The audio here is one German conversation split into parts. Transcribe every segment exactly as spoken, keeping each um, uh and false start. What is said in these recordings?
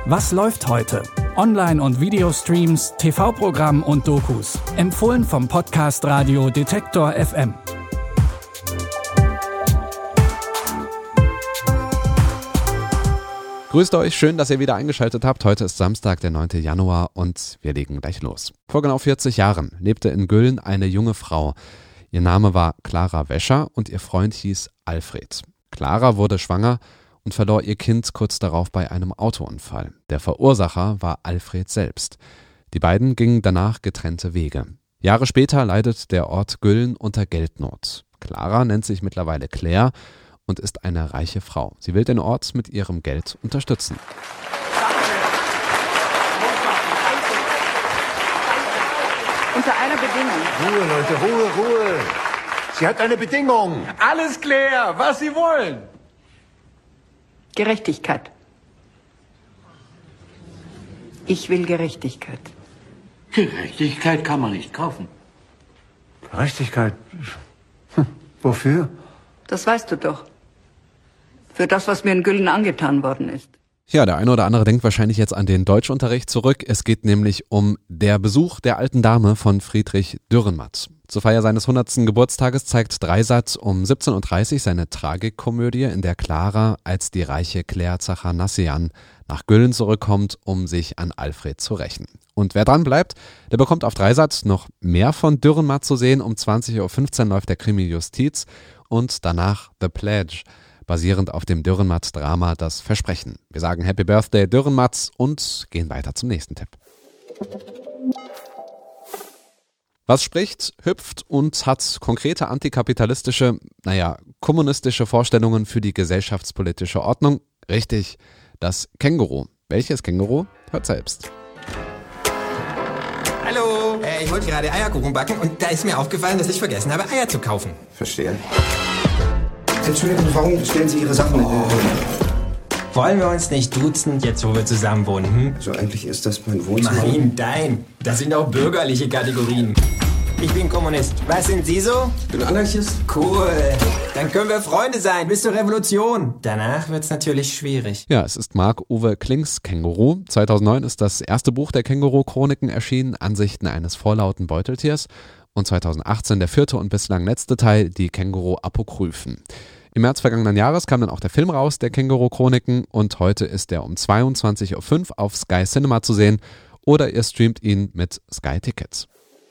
Was läuft heute? Online- und Videostreams, T V-Programm und Dokus. Empfohlen vom Podcast Radio Detektor F M. Grüßt euch, schön, dass ihr wieder eingeschaltet habt. Heute ist Samstag, der neunte Januar und wir legen gleich los. Vor genau vierzig Jahren lebte in Gülln eine junge Frau. Ihr Name war Clara Wäscher und ihr Freund hieß Alfred. Clara wurde schwanger und verlor ihr Kind kurz darauf bei einem Autounfall. Der Verursacher war Alfred selbst. Die beiden gingen danach getrennte Wege. Jahre später leidet der Ort Gülln unter Geldnot. Clara nennt sich mittlerweile Claire und ist eine reiche Frau. Sie will den Ort mit ihrem Geld unterstützen. Unter einer Bedingung. Ruhe, Leute, Ruhe, Ruhe. Sie hat eine Bedingung. Alles klar, was Sie wollen. Gerechtigkeit. Ich will Gerechtigkeit. Gerechtigkeit kann man nicht kaufen. Gerechtigkeit? Hm, wofür? Das weißt du doch. Für das, was mir in Gülln angetan worden ist. Ja, der eine oder andere denkt wahrscheinlich jetzt an den Deutschunterricht zurück. Es geht nämlich um der Besuch der alten Dame von Friedrich Dürrenmatt. Zur Feier seines hundertsten Geburtstages zeigt Dreisat um siebzehn Uhr dreißig seine Tragikkomödie, in der Clara als die reiche Claire Zachanassian nach Gülln zurückkommt, um sich an Alfred zu rächen. Und wer dran bleibt, der bekommt auf Dreisat noch mehr von Dürrenmatt zu sehen. Um zwanzig Uhr fünfzehn läuft der Krimi Justiz und danach The Pledge, basierend auf dem Dürrenmatt-Drama Das Versprechen. Wir sagen Happy Birthday Dürrenmatt und gehen weiter zum nächsten Tipp. Was spricht, hüpft und hat konkrete antikapitalistische, naja, kommunistische Vorstellungen für die gesellschaftspolitische Ordnung? Richtig, das Känguru. Welches Känguru? Hört selbst. Hallo, äh, ich wollte gerade Eierkuchen backen und da ist mir aufgefallen, dass ich vergessen habe, Eier zu kaufen. Verstehe. Entschuldigung, warum stellen Sie Ihre Sachen? Oh. Wollen wir uns nicht duzen, jetzt wo wir zusammen wohnen? Hm? Also eigentlich ist das mein Wohnzimmer. Nein, dein. Das sind auch bürgerliche Kategorien. Ich bin Kommunist. Was sind Sie so? Ich bin Anarchist. Cool. Dann können wir Freunde sein bis zur Revolution. Danach wird's natürlich schwierig. Ja, es ist Marc-Uwe Klings Känguru. zweitausendneun ist das erste Buch der Känguru-Chroniken erschienen, Ansichten eines vorlauten Beuteltiers. Und zweitausendachtzehn der vierte und bislang letzte Teil, die Känguru-Apokryphen. Im März vergangenen Jahres kam dann auch der Film raus, der Känguru-Chroniken, und heute ist er um zweiundzwanzig Uhr fünf auf Sky Cinema zu sehen oder ihr streamt ihn mit Sky Tickets.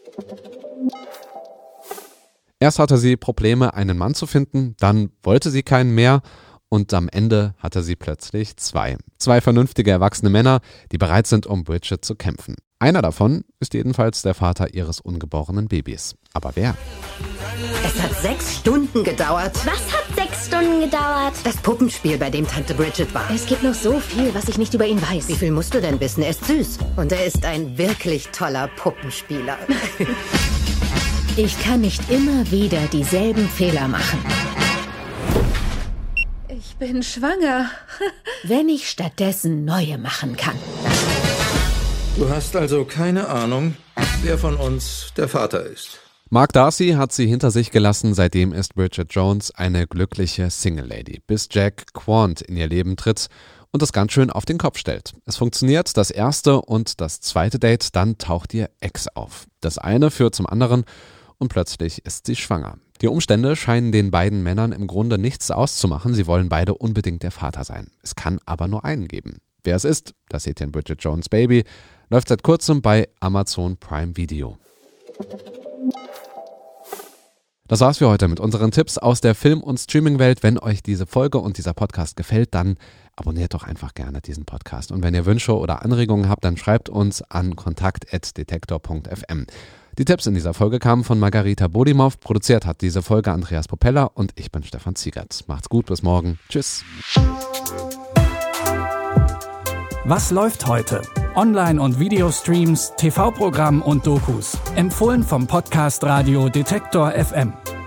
Erst hatte sie Probleme, einen Mann zu finden, dann wollte sie keinen mehr und am Ende hatte sie plötzlich zwei. Zwei vernünftige erwachsene Männer, die bereit sind, um Bridget zu kämpfen. Einer davon ist jedenfalls der Vater ihres ungeborenen Babys. Aber wer? Es hat sechs Stunden gedauert. Was hat sechs Stunden gedauert? Das Puppenspiel, bei dem Tante Bridget war. Es gibt noch so viel, was ich nicht über ihn weiß. Wie viel musst du denn wissen? Er ist süß. Und er ist ein wirklich toller Puppenspieler. Ich kann nicht immer wieder dieselben Fehler machen. Ich bin schwanger. Wenn ich stattdessen neue machen kann. Du hast also keine Ahnung, wer von uns der Vater ist. Mark Darcy hat sie hinter sich gelassen, seitdem ist Bridget Jones eine glückliche Single-Lady, bis Jack Quant in ihr Leben tritt und es ganz schön auf den Kopf stellt. Es funktioniert das erste und das zweite Date, dann taucht ihr Ex auf. Das eine führt zum anderen und plötzlich ist sie schwanger. Die Umstände scheinen den beiden Männern im Grunde nichts auszumachen, sie wollen beide unbedingt der Vater sein. Es kann aber nur einen geben. Wer es ist, das seht ihr in Bridget Jones Baby, läuft seit kurzem bei Amazon Prime Video. Das war's für heute mit unseren Tipps aus der Film- und Streaming-Welt. Wenn euch diese Folge und dieser Podcast gefällt, dann abonniert doch einfach gerne diesen Podcast. Und wenn ihr Wünsche oder Anregungen habt, dann schreibt uns an kontakt at detektor punkt f m. Die Tipps in dieser Folge kamen von Margarita Bodimov. Produziert hat diese Folge Andreas Propeller und ich bin Stefan Ziegert. Macht's gut, bis morgen. Tschüss. Was läuft heute? Online- und Videostreams, T V-Programm und Dokus. Empfohlen vom Podcast Radio Detektor F M.